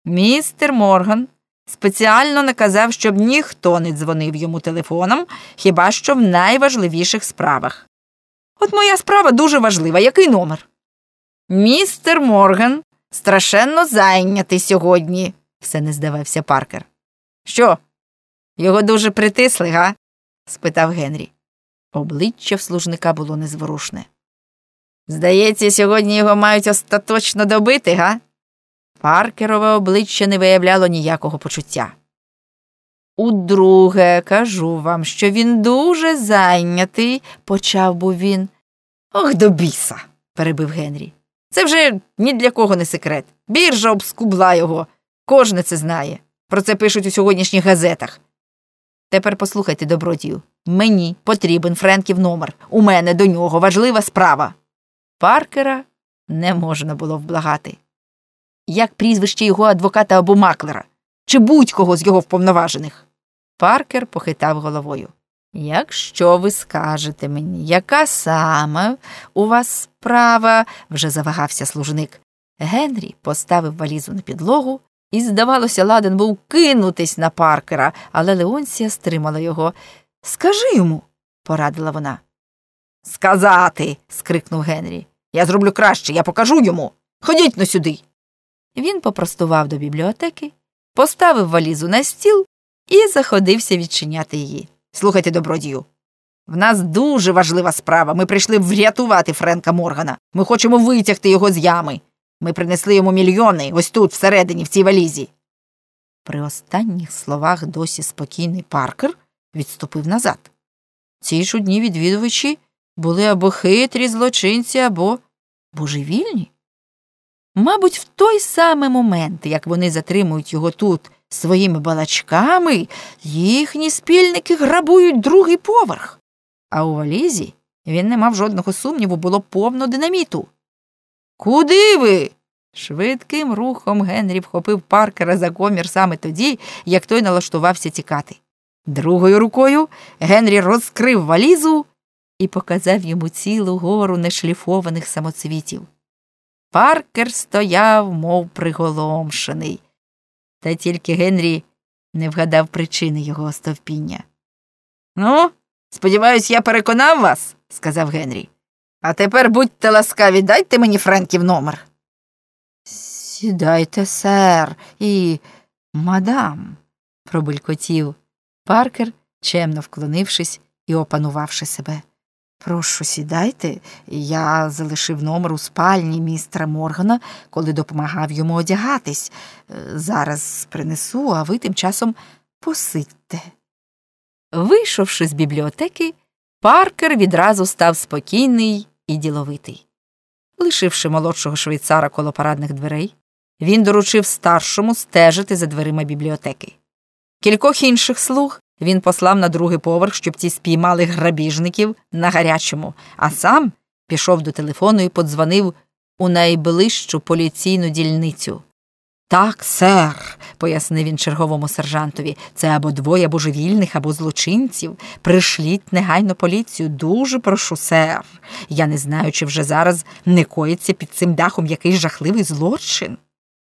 Містер Морган спеціально наказав, щоб ніхто не дзвонив йому телефоном, хіба що в найважливіших справах. От моя справа дуже важлива. Який номер? Містер Морган страшенно зайнятий сьогодні, все не здавався Паркер. Що, його дуже притисли, га? Спитав Генрі. Обличчя в служника було незворушне. Здається, сьогодні його мають остаточно добити, га? Паркерове обличчя не виявляло ніякого почуття. Удруге, кажу вам, що він дуже зайнятий, почав був він. Ох, до біса, перебив Генрі. Це вже ні для кого не секрет. Біржа обскубла його. Кожне це знає. Про це пишуть у сьогоднішніх газетах. Тепер послухайте, добродію. Мені потрібен Френків номер. У мене до нього важлива справа. Паркера не можна було вблагати. Як прізвище його адвоката або маклера? Чи будь-кого з його вповноважених? Паркер похитав головою. Якщо ви скажете мені, яка саме у вас справа, вже завагався служник. Генрі поставив валізу на підлогу і, здавалося, ладен був кинутись на Паркера, але Леонсія стримала його. Скажи йому, порадила вона. Сказати, скрикнув Генрі. Я зроблю краще, я покажу йому. Ходіть но сюди. Він попростував до бібліотеки, поставив валізу на стіл і заходився відчиняти її. Слухайте, добродію, в нас дуже важлива справа. Ми прийшли врятувати Френка Моргана. Ми хочемо витягти його з ями. Ми принесли йому мільйони, ось тут, всередині, в цій валізі. При останніх словах досі спокійний Паркер відступив назад. Ці чудні відвідувачі були або хитрі злочинці, або божевільні. Мабуть, в той самий момент, як вони затримують його тут своїми балачками, їхні спільники грабують другий поверх. А у валізі, він не мав жодного сумніву, було повно динаміту. «Куди ви?» Швидким рухом Генрі вхопив Паркера за комір саме тоді, як той налаштувався тікати. Другою рукою Генрі розкрив валізу і показав йому цілу гору нешліфованих самоцвітів. Паркер стояв, мов приголомшений. Та тільки Генрі не вгадав причини його остовпіння. «Ну, сподіваюсь, я переконав вас», – сказав Генрі. «А тепер будьте ласкаві, дайте мені Френків номер». «Сідайте, сер, і мадам», – пробулькотів Паркер, чемно вклонившись і опанувавши себе. «Прошу, сідайте, я залишив номер у спальні містера Моргана, коли допомагав йому одягатись. Зараз принесу, а ви тим часом посидьте». Вийшовши з бібліотеки, Паркер відразу став спокійний і діловитий. Лишивши молодшого швейцара коло парадних дверей, він доручив старшому стежити за дверима бібліотеки. Кількох інших слуг він послав на другий поверх, щоб ті спіймали грабіжників на гарячому, а сам пішов до телефону і подзвонив у найближчу поліційну дільницю. «Так, сер», – пояснив він черговому сержантові, – «це або двоє божевільних, або злочинців. Пришліть негайно поліцію, дуже прошу, сер. Я не знаю, чи вже зараз не коїться під цим дахом якийсь жахливий злочин».